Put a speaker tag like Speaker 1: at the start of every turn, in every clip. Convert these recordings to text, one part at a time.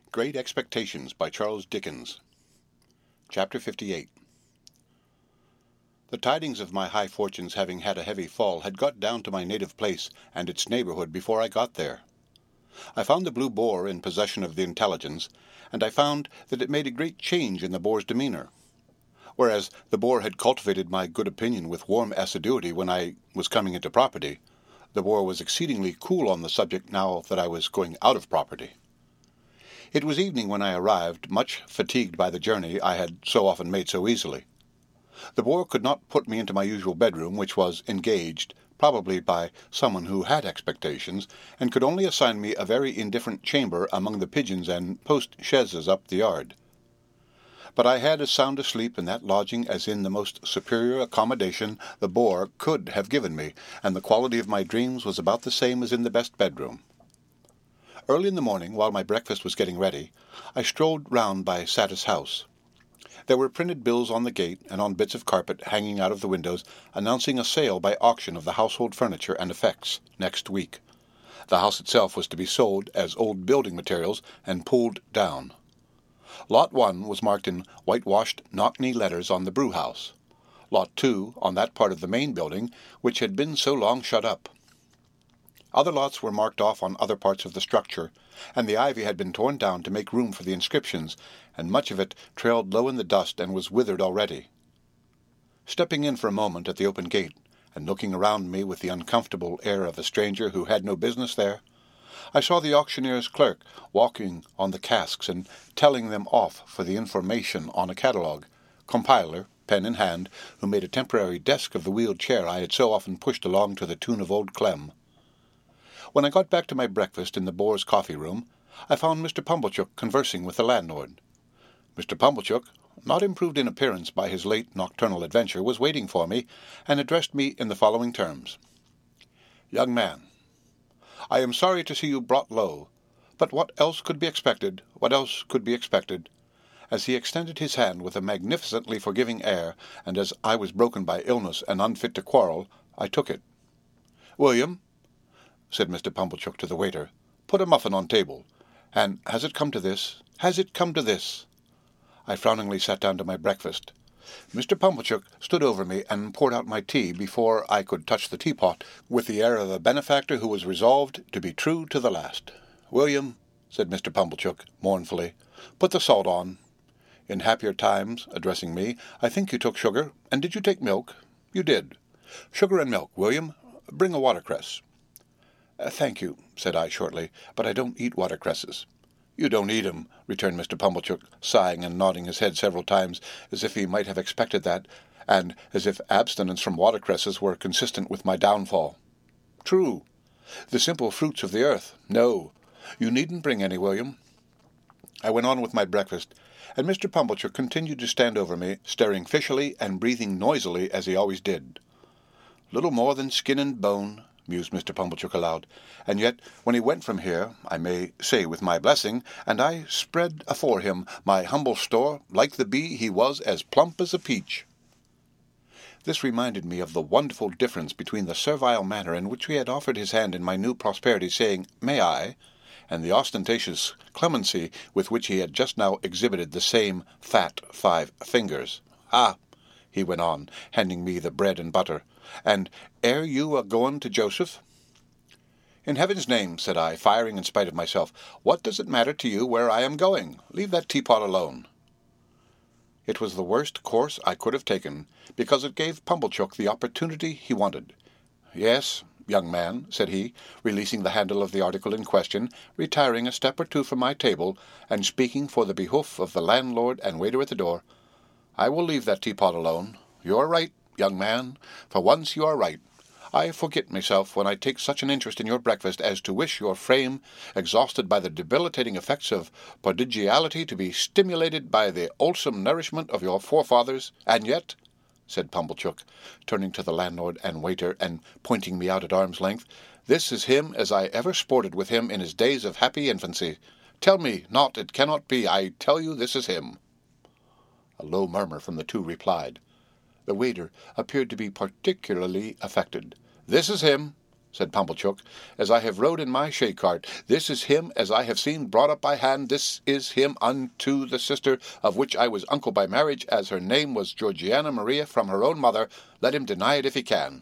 Speaker 1: Great Expectations by Charles Dickens. Chapter 58. The tidings of my high fortunes having had a heavy fall had got down to my native place and its neighbourhood before I got there. I found the Blue Boar in possession of the intelligence, and I found that it made a great change in the Boar's demeanour. Whereas the Boar had cultivated my good opinion with warm assiduity when I was coming into property, the Boar was exceedingly cool on the subject now that I was going out of property. It was evening when I arrived, much fatigued by the journey I had so often made so easily. The Boar could not put me into my usual bedroom, which was engaged, probably by someone who had expectations, and could only assign me a very indifferent chamber among the pigeons and post-chaises up the yard. But I had as sound a sleep in that lodging as in the most superior accommodation the Boar could have given me, and the quality of my dreams was about the same as in the best bedroom. Early in the morning, while my breakfast was getting ready, I strolled round by Satis House. There were printed bills on the gate and on bits of carpet hanging out of the windows announcing a sale by auction of the household furniture and effects next week. The house itself was to be sold as old building materials and pulled down. Lot 1 was marked in whitewashed knock-knee letters on the brew house. Lot 2 on that part of the main building which had been so long shut up. Other lots were marked off on other parts of the structure, and the ivy had been torn down to make room for the inscriptions, and much of it trailed low in the dust and was withered already. Stepping in for a moment at the open gate, and looking around me with the uncomfortable air of a stranger who had no business there, I saw the auctioneer's clerk walking on the casks and telling them off for the information on a catalogue, compiler, pen in hand, who made a temporary desk of the wheeled chair I had so often pushed along to the tune of Old Clem. When I got back to my breakfast in the Boar's coffee-room, I found Mr. Pumblechook conversing with the landlord. Mr. Pumblechook, not improved in appearance by his late nocturnal adventure, was waiting for me, and addressed me in the following terms. "Young man, I am sorry to see you brought low, but what else could be expected, As he extended his hand with a magnificently forgiving air, and as I was broken by illness and unfit to quarrel, I took it. "William," said Mr. Pumblechook to the waiter, "put a muffin on table. And has it come to this? I frowningly sat down to my breakfast. Mr. Pumblechook stood over me and poured out my tea before I could touch the teapot, with the air of a benefactor who was resolved to be true to the last. "William," said Mr. Pumblechook, mournfully, "put the salt on. In happier times," addressing me, "I think you took sugar, and did you take milk? You did. Sugar and milk, William. Bring a watercress." "Thank you," said I shortly, "but I don't eat watercresses." "You don't eat 'em," returned Mr. Pumblechook, sighing and nodding his head several times, as if he might have expected that, and as if abstinence from watercresses were consistent with my downfall. "True. The simple fruits of the earth. No, you needn't bring any, William." I went on with my breakfast, and Mr. Pumblechook continued to stand over me, staring fishily and breathing noisily as he always did. "Little more than skin and bone," mused Mr. Pumblechook aloud, "and yet when he went from here, I may say with my blessing, and I spread afore him my humble store, like the bee he was as plump as a peach." This reminded me of the wonderful difference between the servile manner in which he had offered his hand in my new prosperity, saying, "May I?" and the ostentatious clemency with which he had just now exhibited the same fat 5 fingers. "Ah," he went on, handing me the bread and butter, "and air you a-going to Joseph?" "In heaven's name," said I, firing in spite of myself, "what does it matter to you where I am going? Leave that teapot alone." It was the worst course I could have taken, because it gave Pumblechook the opportunity he wanted. "Yes, young man," said he, releasing the handle of the article in question, retiring a step or two from my table, and speaking for the behoof of the landlord and waiter at the door, "I will leave that teapot alone. You are right, young man. For once you are right. I forget myself when I take such an interest in your breakfast as to wish your frame, exhausted by the debilitating effects of prodigality, to be stimulated by the wholesome nourishment of your forefathers. And yet," said Pumblechook, turning to the landlord and waiter, and pointing me out at arm's length, "this is him as I ever sported with him in his days of happy infancy. Tell me not it cannot be. I tell you this is him." A low murmur from the two replied. The waiter appeared to be particularly affected. "This is him," said Pumblechook, as I have rode in my shay-cart. This is him as I have seen brought up by hand. This is him unto the sister of which I was uncle by marriage, as her name was Georgiana Maria from her own mother. Let him deny it if he can.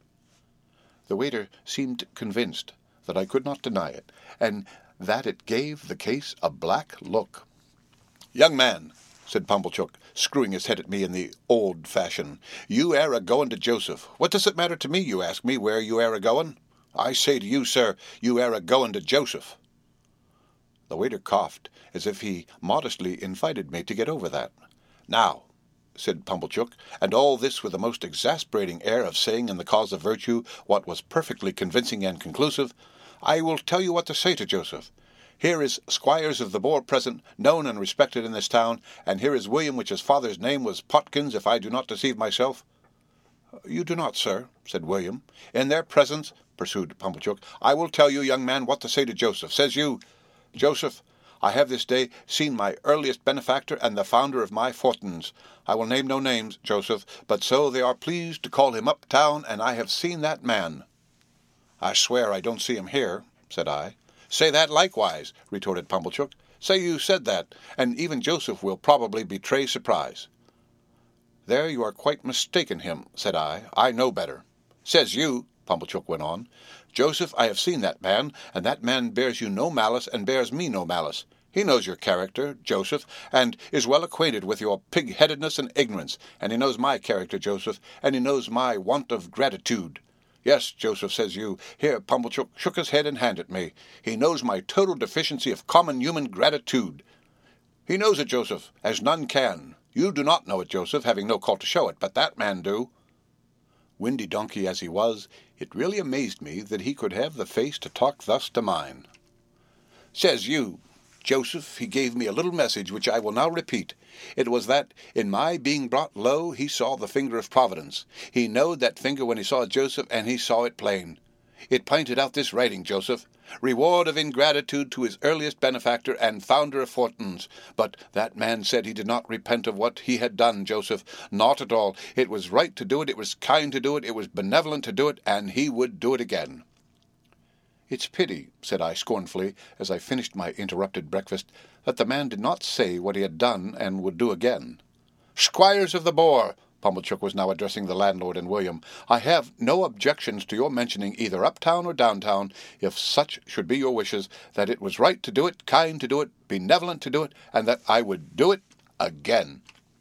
Speaker 1: The waiter seemed convinced that I could not deny it, and that it gave the case a black look. "Young man," said Pumblechook, screwing his head at me in the old fashion, "you air a-going to Joseph. What does it matter to me, you ask me, where you air a-going? I say to you, sir, you air a-going to Joseph." The waiter coughed, as if he modestly invited me to get over that. "Now," said Pumblechook, and all this with a most exasperating air of saying in the cause of virtue what was perfectly convincing and conclusive, "I will tell you what to say to Joseph. Here is Squires of the Boar present, known and respected in this town, and here is William, which his father's name was Potkins, if I do not deceive myself." "You do not, sir," said William. "In their presence," pursued Pumblechook, "I will tell you, young man, what to say to Joseph. Says you, 'Joseph, I have this day seen my earliest benefactor and the founder of my fortunes. I will name no names, Joseph, but so they are pleased to call him uptown, and I have seen that man.'" "I swear I don't see him here," said I. "Say that likewise," retorted Pumblechook. "Say you said that, and even Joseph will probably betray surprise." "There you are quite mistaken him," said I. "I know better." "Says you," Pumblechook went on, "Joseph, I have seen that man, and that man bears you no malice and bears me no malice. He knows your character, Joseph, and is well acquainted with your pig-headedness and ignorance, and he knows my character, Joseph, and he knows my want of gratitude. Yes, Joseph, says you. Here, Pumblechook shook his head and handed me. He knows my total deficiency of common human gratitude. He knows it, Joseph, as none can. You do not know it, Joseph, having no call to show it, but that man do." Windy donkey as he was, it really amazed me that he could have the face to talk thus to mine. "Says you, Joseph, he gave me a little message which I will now repeat. It was that, in my being brought low, he saw the finger of Providence. He knowed that finger when he saw Joseph, and he saw it plain. It pinted out this writing, Joseph. Reward of ingratitude to his earliest benefactor and founder of fortunes. But that man said he did not repent of what he had done, Joseph. Not at all. It was right to do it, it was kind to do it, it was benevolent to do it, and he would do it again." "It's pity," said I scornfully, as I finished my interrupted breakfast, "that the man did not say what he had done and would do again." "Squires of the Boar," Pumblechook was now addressing the landlord and William, "I have no objections to your mentioning either uptown or downtown, if such should be your wishes, that it was right to do it, kind to do it, benevolent to do it, and that I would do it again."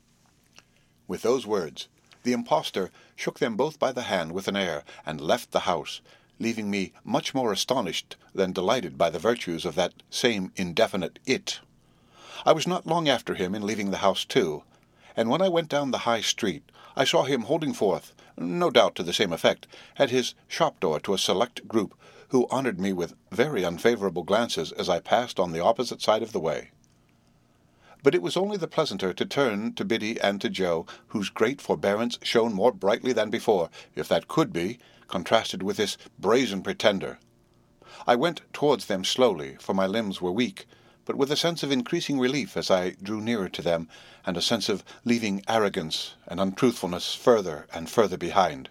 Speaker 1: With those words, the impostor shook them both by the hand with an air, and left the house, leaving me much more astonished than delighted by the virtues of that same indefinite it. I was not long after him in leaving the house too, and when I went down the High Street, I saw him holding forth, no doubt to the same effect, at his shop-door to a select group, who honoured me with very unfavourable glances as I passed on the opposite side of the way. But it was only the pleasanter to turn to Biddy and to Joe, whose great forbearance shone more brightly than before, if that could be, contrasted with this brazen pretender. I went towards them slowly, for my limbs were weak, but with a sense of increasing relief as I drew nearer to them, and a sense of leaving arrogance and untruthfulness further and further behind.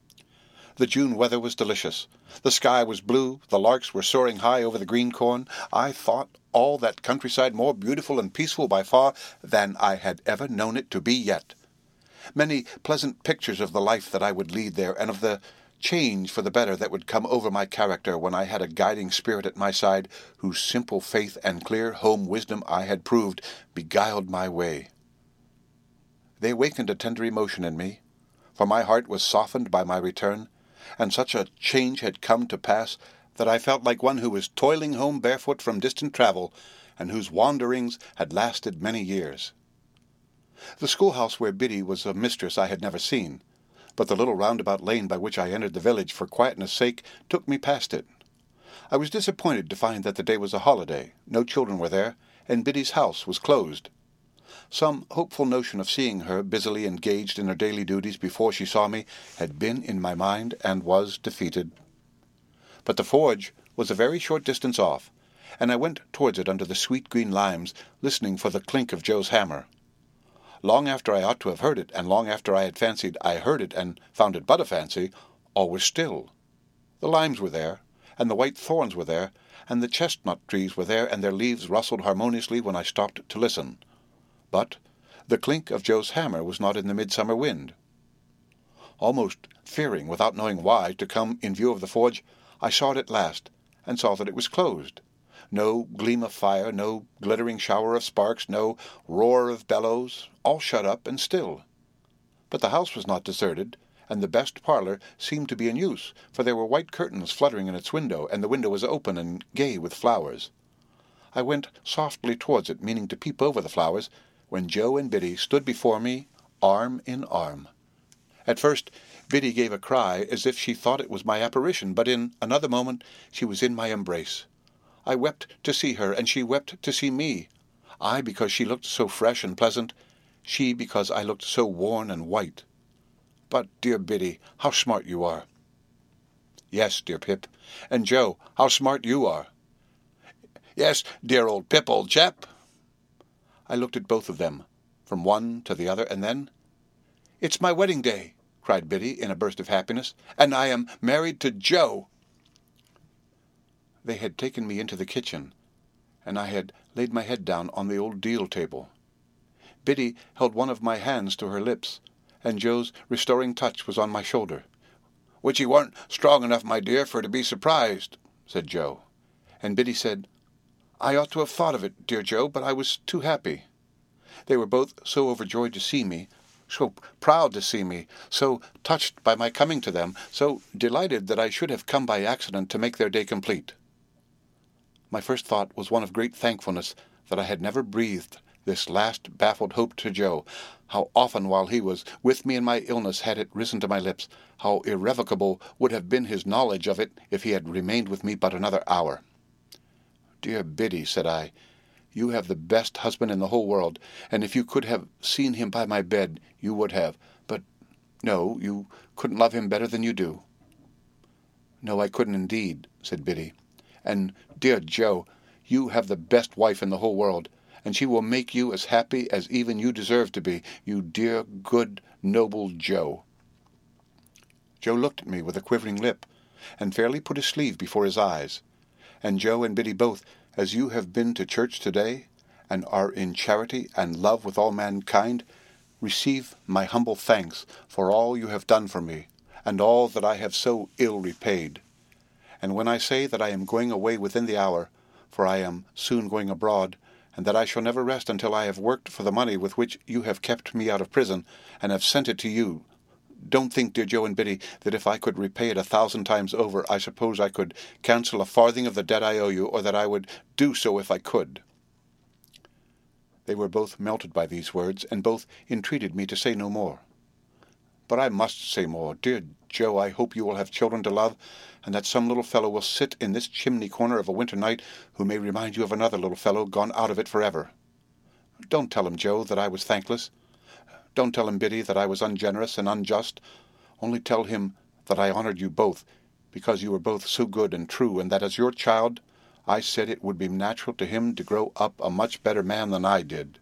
Speaker 1: The June weather was delicious. The sky was blue, the larks were soaring high over the green corn. I thought all that countryside more beautiful and peaceful by far than I had ever known it to be yet. Many pleasant pictures of the life that I would lead there, and of the change for the better that would come over my character when I had a guiding spirit at my side, whose simple faith and clear home wisdom I had proved, beguiled my way. They awakened a tender emotion in me, for my heart was softened by my return, and such a change had come to pass that I felt like one who was toiling home barefoot from distant travel, and whose wanderings had lasted many years. The schoolhouse where Biddy was a mistress I had never seen, but the little roundabout lane by which I entered the village for quietness' sake took me past it. I was disappointed to find that the day was a holiday, no children were there, and Biddy's house was closed. Some hopeful notion of seeing her busily engaged in her daily duties before she saw me had been in my mind and was defeated. But the forge was a very short distance off, and I went towards it under the sweet green limes, listening for the clink of Joe's hammer. Long after I ought to have heard it, and long after I had fancied I heard it and found it but a fancy, all was still. The limes were there, and the white thorns were there, and the chestnut trees were there, and their leaves rustled harmoniously when I stopped to listen. But the clink of Joe's hammer was not in the midsummer wind. Almost fearing, without knowing why, to come in view of the forge, I saw it at last, and saw that it was closed. No gleam of fire, no glittering shower of sparks, no roar of bellows, all shut up and still. But the house was not deserted, and the best parlour seemed to be in use, for there were white curtains fluttering in its window, and the window was open and gay with flowers. I went softly towards it, meaning to peep over the flowers, when Joe and Biddy stood before me, arm in arm. At first Biddy gave a cry as if she thought it was my apparition, but in another moment she was in my embrace. I wept to see her, and she wept to see me, I because she looked so fresh and pleasant, she because I looked so worn and white. But, dear Biddy, how smart you are. Yes, dear Pip. And Joe, how smart you are. Yes, dear old Pip, old chap. I looked at both of them, from one to the other, and then, "It's my wedding day," cried Biddy in a burst of happiness, "and I am married to Joe." They had taken me into the kitchen, and I had laid my head down on the old deal table. Biddy held one of my hands to her lips, and Joe's restoring touch was on my shoulder. "Which he warn't strong enough, my dear, for to be surprised," said Joe. And Biddy said, "I ought to have thought of it, dear Joe, but I was too happy." They were both so overjoyed to see me, so proud to see me, so touched by my coming to them, so delighted that I should have come by accident to make their day complete. My first thought was one of great thankfulness that I had never breathed this last baffled hope to Joe. How often while he was with me in my illness had it risen to my lips, how irrevocable would have been his knowledge of it if he had remained with me but another hour. "Dear Biddy," said I, "you have the best husband in the whole world, and if you could have seen him by my bed, you would have. But no, you couldn't love him better than you do." "No, I couldn't indeed," said Biddy. "And, dear Joe, you have the best wife in the whole world, and she will make you as happy as even you deserve to be, you dear, good, noble Joe." Joe looked at me with a quivering lip, and fairly put his sleeve before his eyes. "And Joe and Biddy both, as you have been to church today, and are in charity and love with all mankind, receive my humble thanks for all you have done for me, and all that I have so ill repaid. And when I say that I am going away within the hour, for I am soon going abroad, and that I shall never rest until I have worked for the money with which you have kept me out of prison, and have sent it to you, don't think, dear Joe and Biddy, that if I could repay it 1,000 times over, I suppose I could cancel a farthing of the debt I owe you, or that I would do so if I could." They were both melted by these words, and both entreated me to say no more. "But I must say more. Dear Joe, I hope you will have children to love, and that some little fellow will sit in this chimney corner of a winter night who may remind you of another little fellow gone out of it forever. Don't tell him, Joe, that I was thankless. Don't tell him, Biddy, that I was ungenerous and unjust. Only tell him that I honored you both, because you were both so good and true, and that as your child I said it would be natural to him to grow up a much better man than I did."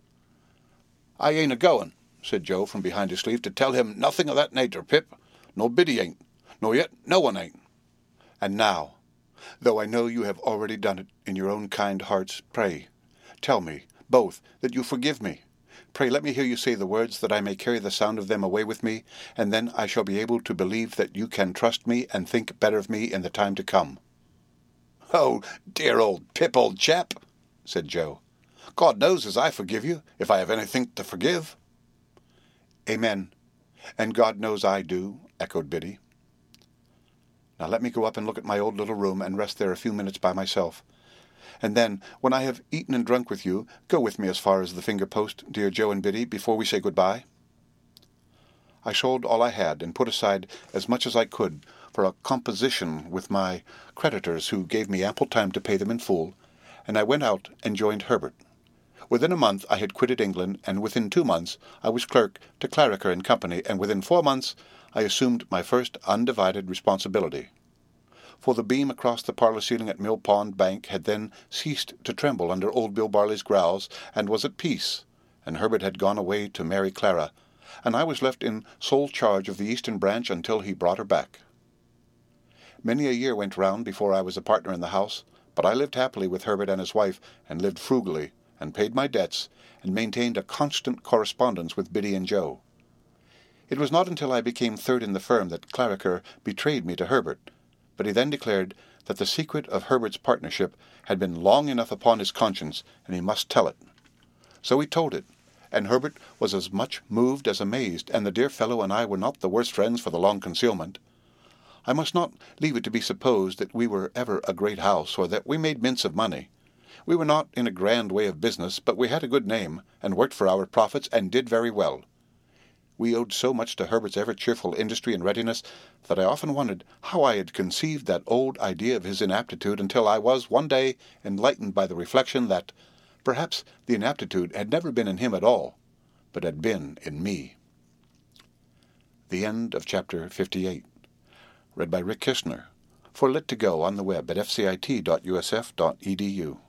Speaker 1: "I ain't a-going," said Joe from behind his sleeve, "to tell him nothing of that natur, Pip, nor Biddy ain't, nor yet no one ain't. And now, though I know you have already done it in your own kind hearts, pray, tell me, both, that you forgive me. Pray let me hear you say the words, that I may carry the sound of them away with me, and then I shall be able to believe that you can trust me and think better of me in the time to come." "Oh, dear old Pip, old chap," said Joe. "God knows as I forgive you, if I have anything to forgive." "Amen. And God knows I do," echoed Biddy. "Now let me go up and look at my old little room, and rest there a few minutes by myself. And then, when I have eaten and drunk with you, go with me as far as the finger-post, dear Joe and Biddy, before we say good-bye." I sold all I had, and put aside as much as I could for a composition with my creditors, who gave me ample time to pay them in full, and I went out and joined Herbert. Within a month I had quitted England, and within 2 months I was clerk to Clarriker and Company, and within 4 months I assumed my first undivided responsibility. For the beam across the parlour ceiling at Mill Pond Bank had then ceased to tremble under old Bill Barley's growls, and was at peace, and Herbert had gone away to marry Clara, and I was left in sole charge of the eastern branch until he brought her back. Many a year went round before I was a partner in the house, but I lived happily with Herbert and his wife, and lived frugally, and paid my debts, and maintained a constant correspondence with Biddy and Joe. It was not until I became third in the firm that Clarriker betrayed me to Herbert, but he then declared that the secret of Herbert's partnership had been long enough upon his conscience, and he must tell it. So he told it, and Herbert was as much moved as amazed, and the dear fellow and I were not the worse friends for the long concealment. I must not leave it to be supposed that we were ever a great house, or that we made mince of money. We were not in a grand way of business, but we had a good name, and worked for our profits, and did very well. We owed so much to Herbert's ever-cheerful industry and readiness that I often wondered how I had conceived that old idea of his inaptitude until I was one day enlightened by the reflection that perhaps the inaptitude had never been in him at all, but had been in me. The end of Chapter 58. Read by Rick Kistner. For Lit2Go on the web at fcit.usf.edu.